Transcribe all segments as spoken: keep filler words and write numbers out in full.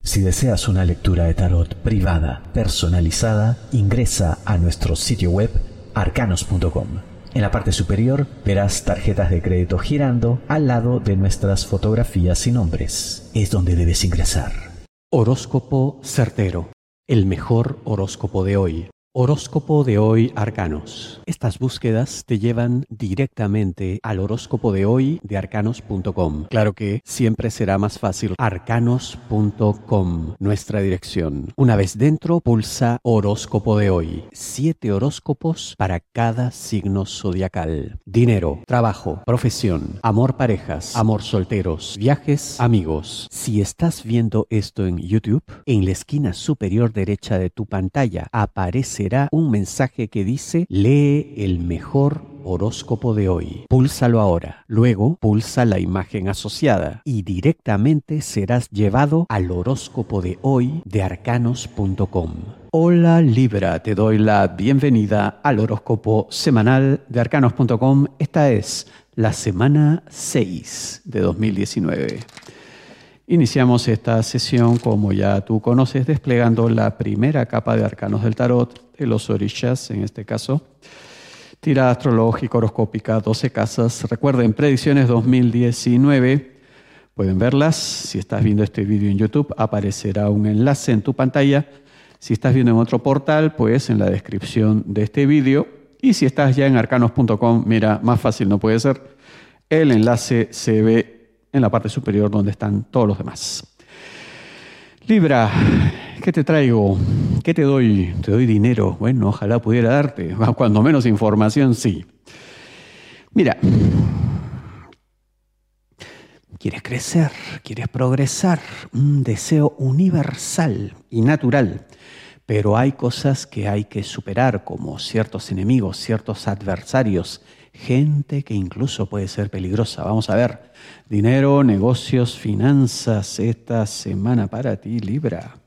Si deseas una lectura de tarot privada, personalizada, ingresa a nuestro sitio web arcanos punto com. En la parte superior verás tarjetas de crédito girando al lado de nuestras fotografías y nombres. Es donde debes ingresar. Horóscopo certero. El mejor horóscopo de hoy. Horóscopo de hoy Arcanos. Estas búsquedas te llevan directamente al horóscopo de hoy de arcanos punto com. Claro que siempre será más fácil arcanos punto com, nuestra dirección. Una vez dentro, pulsa horóscopo de hoy. Siete horóscopos para cada signo zodiacal. Dinero, trabajo, profesión, amor parejas, amor solteros, viajes, amigos. Si estás viendo esto en YouTube, en la esquina superior derecha de tu pantalla aparece un mensaje que dice lee el mejor horóscopo de hoy. Púlsalo ahora. Luego pulsa la imagen asociada y directamente serás llevado al horóscopo de hoy de arcanos punto com. Hola Libra, te doy la bienvenida al horóscopo semanal de arcanos punto com. Esta es la semana seis de dos mil diecinueve. Iniciamos esta sesión, como ya tú conoces, desplegando la primera capa de arcanos del tarot, de los orishas en este caso. Tirada astrológica, horoscópica, doce casas. Recuerden, predicciones dos mil diecinueve. Pueden verlas. Si estás viendo este vídeo en YouTube, aparecerá un enlace en tu pantalla. Si estás viendo en otro portal, pues en la descripción de este vídeo. Y si estás ya en arcanos punto com, mira, más fácil no puede ser. El enlace se ve en la parte superior donde están todos los demás. Libra, ¿qué te traigo? ¿Qué te doy? Te doy dinero. Bueno, ojalá pudiera darte. Cuando menos información, sí. Mira, quieres crecer, quieres progresar, un deseo universal y natural. Pero hay cosas que hay que superar, como ciertos enemigos, ciertos adversarios, gente que incluso puede ser peligrosa. Vamos a ver, dinero, negocios, finanzas, esta semana para ti, Libra.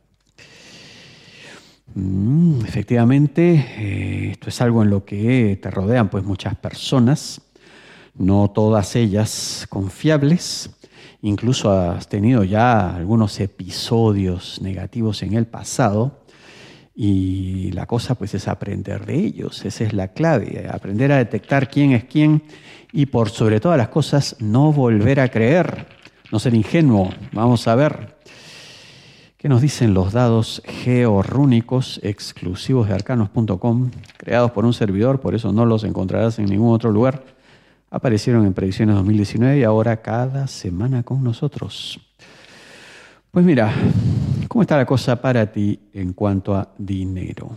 Mm, efectivamente, eh, esto es algo en lo que te rodean pues muchas personas, no todas ellas confiables. Incluso has tenido ya algunos episodios negativos en el pasado. Y la cosa pues es aprender de ellos, esa es la clave, aprender a detectar quién es quién y por sobre todas las cosas no volver a creer, no ser ingenuo. Vamos a ver qué nos dicen los dados georrúnicos exclusivos de arcanos punto com, creados por un servidor, por eso no los encontrarás en ningún otro lugar. Aparecieron en predicciones dos mil diecinueve y ahora cada semana con nosotros. Pues mira, ¿cómo está la cosa para ti en cuanto a dinero?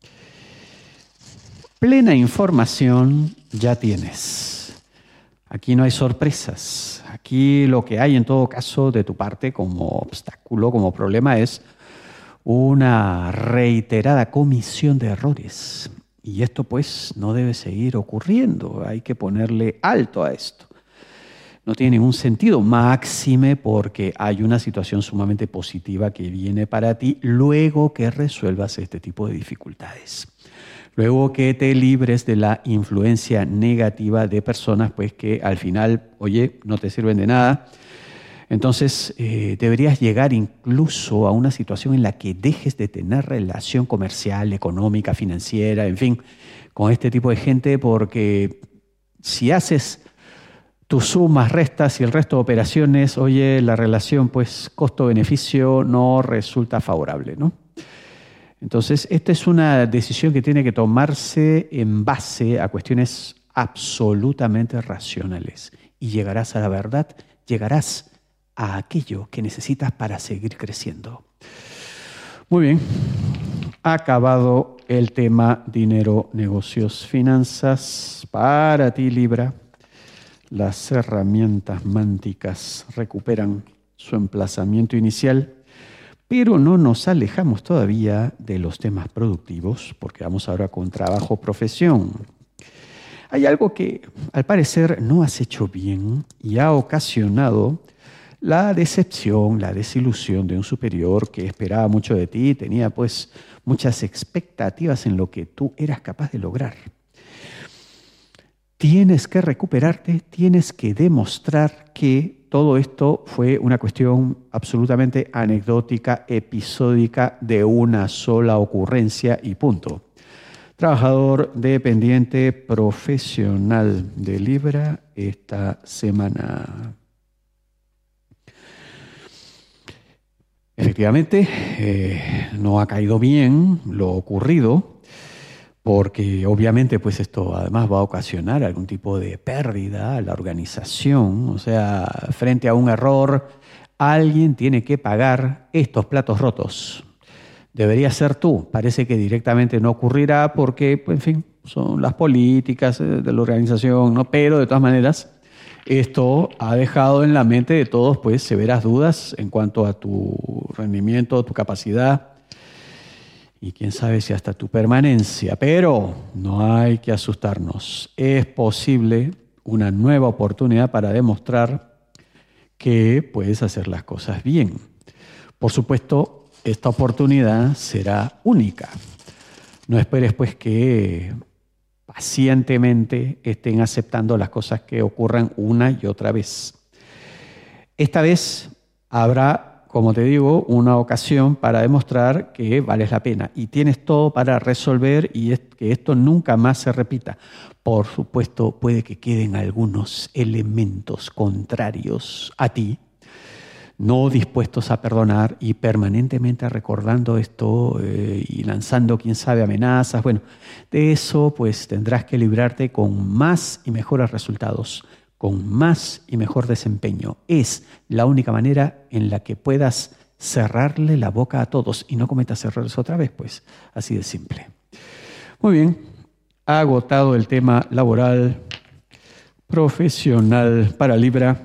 Plena información ya tienes. Aquí no hay sorpresas. Aquí lo que hay en todo caso de tu parte como obstáculo, como problema, es una reiterada comisión de errores. Y esto pues no debe seguir ocurriendo. Hay que ponerle alto a esto. No tiene ningún sentido, máxime porque hay una situación sumamente positiva que viene para ti luego que resuelvas este tipo de dificultades. Luego que te libres de la influencia negativa de personas pues que al final, oye, no te sirven de nada. Entonces eh, deberías llegar incluso a una situación en la que dejes de tener relación comercial, económica, financiera, en fin, con este tipo de gente, porque si haces tus sumas, restas y el resto de operaciones, oye, la relación pues costo-beneficio no resulta favorable, ¿no? Entonces, esta es una decisión que tiene que tomarse en base a cuestiones absolutamente racionales. Y llegarás a la verdad, llegarás a aquello que necesitas para seguir creciendo. Muy bien, acabado el tema dinero, negocios, finanzas para ti, Libra. Las herramientas mánticas recuperan su emplazamiento inicial, pero no nos alejamos todavía de los temas productivos, porque vamos ahora con trabajo, profesión. Hay algo que al parecer no has hecho bien y ha ocasionado la decepción, la desilusión de un superior que esperaba mucho de ti y tenía pues muchas expectativas en lo que tú eras capaz de lograr. Tienes que recuperarte, tienes que demostrar que todo esto fue una cuestión absolutamente anecdótica, episódica, de una sola ocurrencia y punto. Trabajador dependiente profesional de Libra esta semana. Efectivamente, eh, no ha caído bien lo ocurrido, porque obviamente pues esto además va a ocasionar algún tipo de pérdida a la organización. O sea, frente a un error, alguien tiene que pagar estos platos rotos. Debería ser tú. Parece que directamente no ocurrirá porque, pues, en fin, son las políticas de la organización, ¿no? Pero de todas maneras, esto ha dejado en la mente de todos pues severas dudas en cuanto a tu rendimiento, tu capacidad y quién sabe si hasta tu permanencia. Pero no hay que asustarnos. Es posible una nueva oportunidad para demostrar que puedes hacer las cosas bien. Por supuesto, esta oportunidad será única. No esperes pues que pacientemente estén aceptando las cosas que ocurran una y otra vez. Esta vez habrá, como te digo, una ocasión para demostrar que vales la pena y tienes todo para resolver y es que esto nunca más se repita. Por supuesto, puede que queden algunos elementos contrarios a ti, no dispuestos a perdonar y permanentemente recordando esto eh, y lanzando, quién sabe, amenazas. Bueno, de eso pues tendrás que librarte con más y mejores resultados, con más y mejor desempeño. Es la única manera en la que puedas cerrarle la boca a todos y no cometas errores otra vez, pues así de simple. Muy bien, ha agotado el tema laboral, profesional para Libra.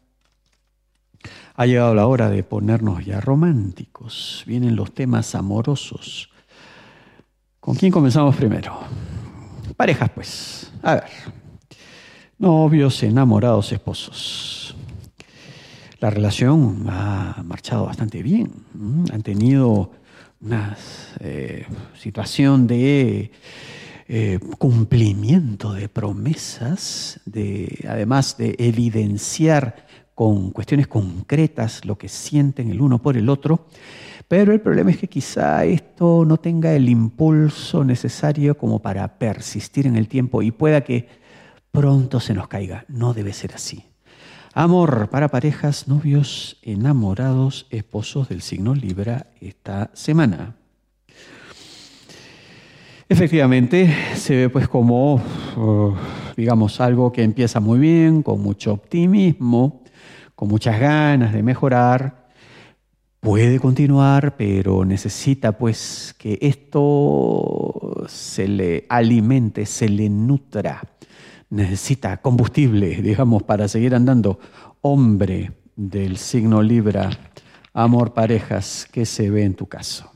Ha llegado la hora de ponernos ya románticos. Vienen los temas amorosos. ¿Con quién comenzamos primero? Parejas, pues. A ver. Novios, enamorados, esposos. La relación ha marchado bastante bien. Han tenido una eh, situación de eh, cumplimiento de promesas, de, además de evidenciar con cuestiones concretas lo que sienten el uno por el otro, pero el problema es que quizá esto no tenga el impulso necesario como para persistir en el tiempo y pueda que pronto se nos caiga. No debe ser así. Amor para parejas, novios, enamorados, esposos del signo Libra esta semana. Efectivamente, se ve pues como, uh, digamos, algo que empieza muy bien, con mucho optimismo, con muchas ganas de mejorar, puede continuar, pero necesita pues que esto se le alimente, se le nutra, necesita combustible, digamos, para seguir andando. Hombre del signo Libra, amor, parejas, ¿qué se ve en tu caso?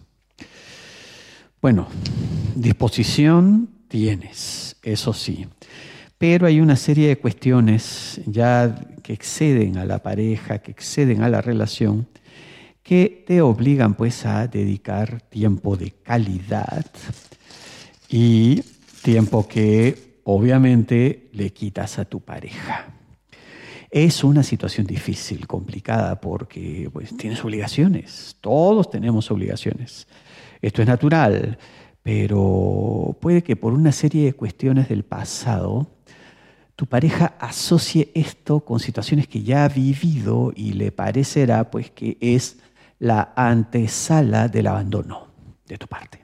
Bueno, disposición tienes, eso sí. Pero hay una serie de cuestiones ya que exceden a la pareja, que exceden a la relación, que te obligan pues a dedicar tiempo de calidad y tiempo que obviamente le quitas a tu pareja. Es una situación difícil, complicada, porque pues tienes obligaciones, todos tenemos obligaciones. Esto es natural, pero puede que por una serie de cuestiones del pasado tu pareja asocie esto con situaciones que ya ha vivido y le parecerá pues que es la antesala del abandono de tu parte.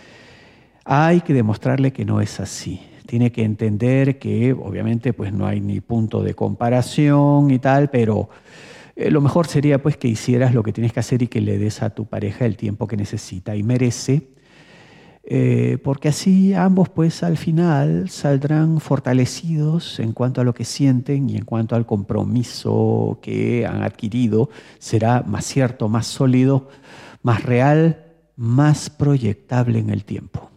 Hay que demostrarle que no es así. Tiene que entender que obviamente pues no hay ni punto de comparación y tal, pero eh, lo mejor sería pues que hicieras lo que tienes que hacer y que le des a tu pareja el tiempo que necesita y merece. Eh, porque así ambos pues al final saldrán fortalecidos en cuanto a lo que sienten y en cuanto al compromiso que han adquirido. Será más cierto, más sólido, más real, más proyectable en el tiempo.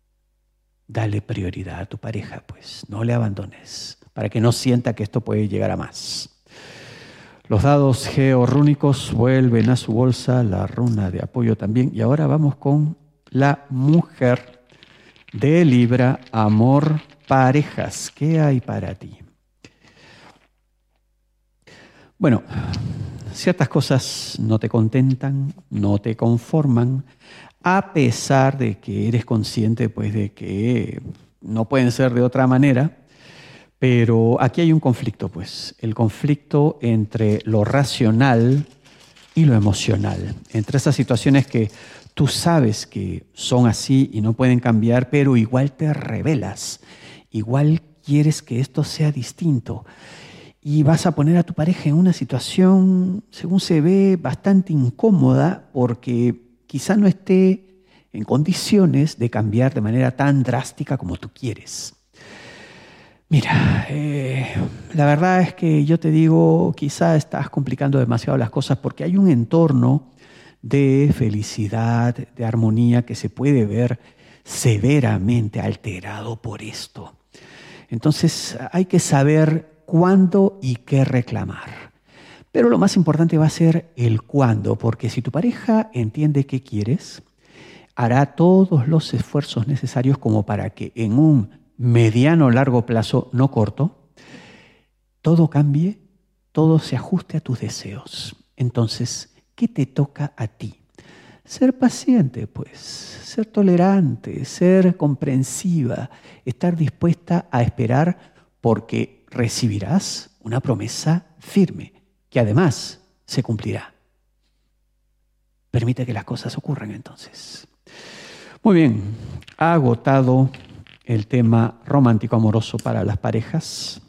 Dale prioridad a tu pareja, pues no le abandones, para que no sienta que esto puede llegar a más. Los dados georrúnicos vuelven a su bolsa, la runa de apoyo también, y ahora vamos con la mujer de Libra, amor, parejas. ¿Qué hay para ti? Bueno, ciertas cosas no te contentan, no te conforman, a pesar de que eres consciente pues, de que no pueden ser de otra manera, pero aquí hay un conflicto, pues, el conflicto entre lo racional y lo emocional, entre esas situaciones que tú sabes que son así y no pueden cambiar, pero igual te rebelas, igual quieres que esto sea distinto. Y vas a poner a tu pareja en una situación, según se ve, bastante incómoda porque quizá no esté en condiciones de cambiar de manera tan drástica como tú quieres. Mira, eh, la verdad es que yo te digo, quizá estás complicando demasiado las cosas porque hay un entorno de felicidad, de armonía que se puede ver severamente alterado por esto. Entonces hay que saber cuándo y qué reclamar. Pero lo más importante va a ser el cuándo, porque si tu pareja entiende qué quieres, hará todos los esfuerzos necesarios como para que en un mediano o largo plazo, no corto, todo cambie, todo se ajuste a tus deseos. Entonces, ¿qué te toca a ti? Ser paciente, pues, ser tolerante, ser comprensiva, estar dispuesta a esperar porque recibirás una promesa firme, que además se cumplirá. Permite que las cosas ocurran entonces. Muy bien, ha agotado el tema romántico amoroso para las parejas.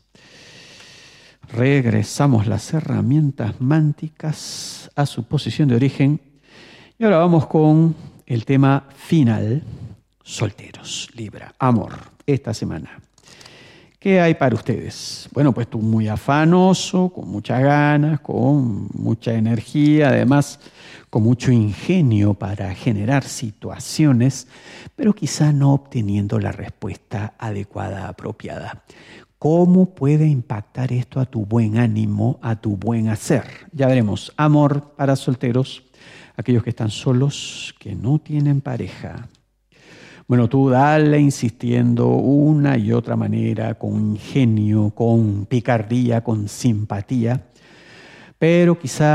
Regresamos las herramientas mánticas a su posición de origen. Y ahora vamos con el tema final, solteros, Libra, amor, esta semana. ¿Qué hay para ustedes? Bueno, pues tú muy afanoso, con muchas ganas, con mucha energía, además con mucho ingenio para generar situaciones, pero quizá no obteniendo la respuesta adecuada, apropiada. ¿Cómo puede impactar esto a tu buen ánimo, a tu buen hacer? Ya veremos. Amor para solteros, aquellos que están solos, que no tienen pareja. Bueno, tú dale insistiendo una y otra manera, con ingenio, con picardía, con simpatía, pero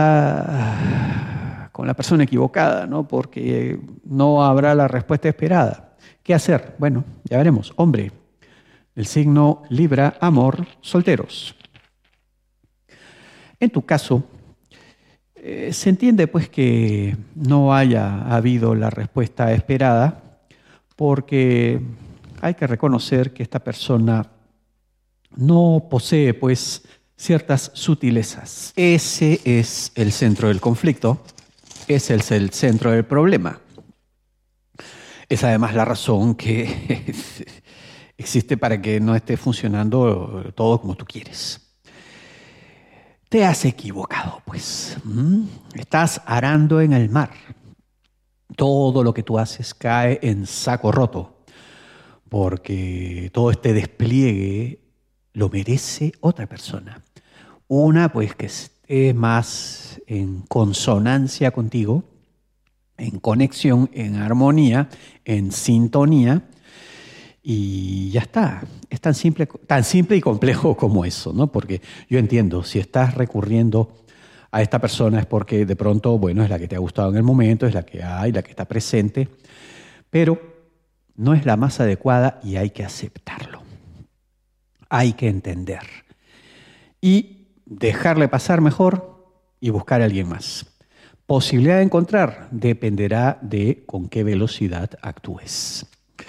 quizá con la persona equivocada, ¿no? Porque no habrá la respuesta esperada. ¿Qué hacer? Bueno, ya veremos. Hombre, el signo Libra, amor, solteros. En tu caso, eh, se entiende pues que no haya habido la respuesta esperada, porque hay que reconocer que esta persona no posee, pues, ciertas sutilezas. Ese es el centro del conflicto, ese es el centro del problema. Es además la razón que existe para que no esté funcionando todo como tú quieres. Te has equivocado, pues. ¿Mm? Estás arando en el mar. Todo lo que tú haces cae en saco roto, porque todo este despliegue lo merece otra persona. Una, pues, que esté más en consonancia contigo, en conexión, en armonía, en sintonía, y ya está. Es tan simple, tan simple y complejo como eso, ¿no? Porque yo entiendo, si estás recurriendo a esta persona es porque de pronto, bueno, es la que te ha gustado en el momento, es la que hay, la que está presente, pero no es la más adecuada y hay que aceptarlo. Hay que entender. Y dejarle pasar mejor y buscar a alguien más. Posibilidad de encontrar dependerá de con qué velocidad actúes.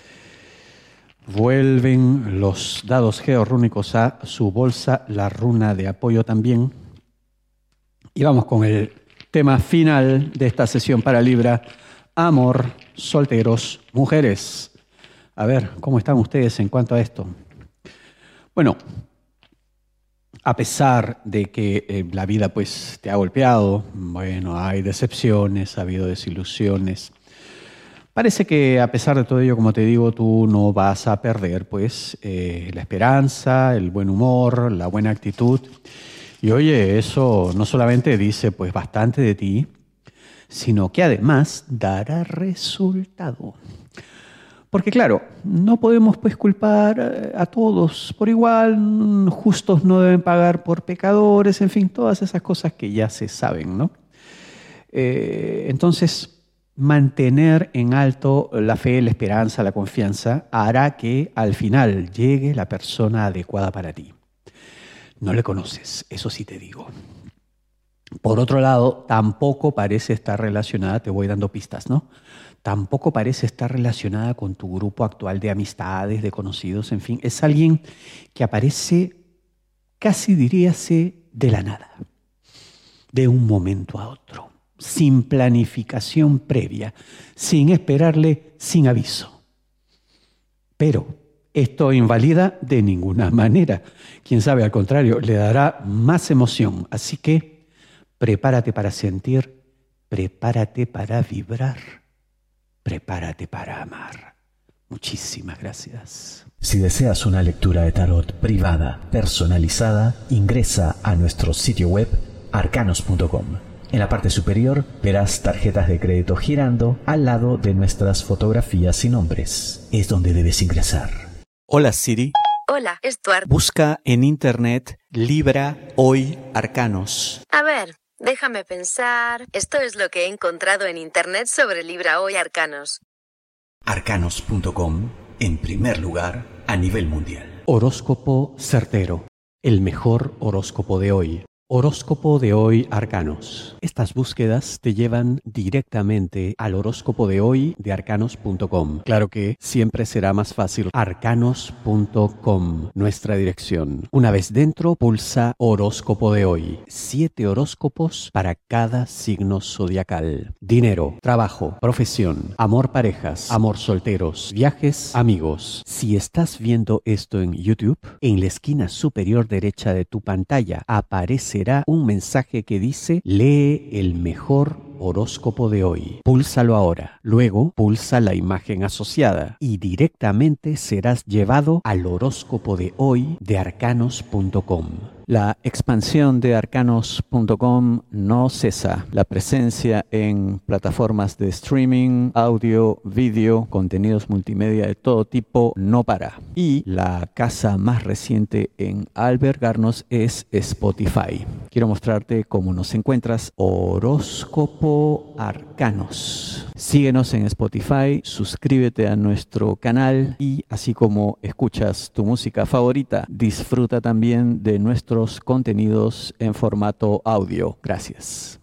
Vuelven los dados georrúnicos a su bolsa, la runa de apoyo también. Y vamos con el tema final de esta sesión para Libra, amor, solteros, mujeres. A ver, ¿cómo están ustedes en cuanto a esto? Bueno, a pesar de que eh, la vida pues te ha golpeado, bueno, hay decepciones, ha habido desilusiones. Parece que a pesar de todo ello, como te digo, tú no vas a perder pues eh, la esperanza, el buen humor, la buena actitud. Y oye, eso no solamente dice pues bastante de ti, sino que además dará resultado. Porque claro, no podemos pues culpar a todos por igual, justos no deben pagar por pecadores, en fin, todas esas cosas que ya se saben, ¿no? Eh, entonces, mantener en alto la fe, la esperanza, la confianza hará que al final llegue la persona adecuada para ti. No le conoces, eso sí te digo. Por otro lado, tampoco parece estar relacionada, te voy dando pistas, ¿no? Tampoco parece estar relacionada con tu grupo actual de amistades, de conocidos, en fin. Es alguien que aparece, casi diríase, de la nada, de un momento a otro, sin planificación previa, sin esperarle, sin aviso. Pero esto invalida de ninguna manera. Quién sabe, al contrario, le dará más emoción. Así que prepárate para sentir, prepárate para vibrar. Prepárate para amar. Muchísimas gracias. Si deseas una lectura de tarot privada, personalizada, ingresa a nuestro sitio web arcanos punto com. En la parte superior verás tarjetas de crédito girando al lado de nuestras fotografías y nombres. Es donde debes ingresar. Hola Siri. Hola, Stuart. Busca en internet Libra Hoy Arcanos. A ver. Déjame pensar. Esto es lo que he encontrado en internet sobre Libra Hoy Arcanos. arcanos punto com, en primer lugar a nivel mundial. Horóscopo certero, el mejor horóscopo de hoy. Horóscopo de hoy Arcanos. Estas búsquedas te llevan directamente al horóscopo de hoy de arcanos punto com. Claro que siempre será más fácil. arcanos punto com, nuestra dirección. Una vez dentro, pulsa horóscopo de hoy. Siete horóscopos para cada signo zodiacal. Dinero, trabajo, profesión, amor parejas, amor solteros, viajes, amigos. Si estás viendo esto en YouTube, en la esquina superior derecha de tu pantalla aparece será un mensaje que dice lee el mejor horóscopo de hoy. Púlsalo ahora. Luego pulsa la imagen asociada y directamente serás llevado al horóscopo de hoy de arcanos punto com. La expansión de arcanos punto com no cesa. La presencia en plataformas de streaming, audio, vídeo, contenidos multimedia de todo tipo no para. Y la casa más reciente en albergarnos es Spotify. Quiero mostrarte cómo nos encuentras. Horóscopo Arcanos. Síguenos en Spotify, suscríbete a nuestro canal y así como escuchas tu música favorita, disfruta también de nuestros contenidos en formato audio. Gracias.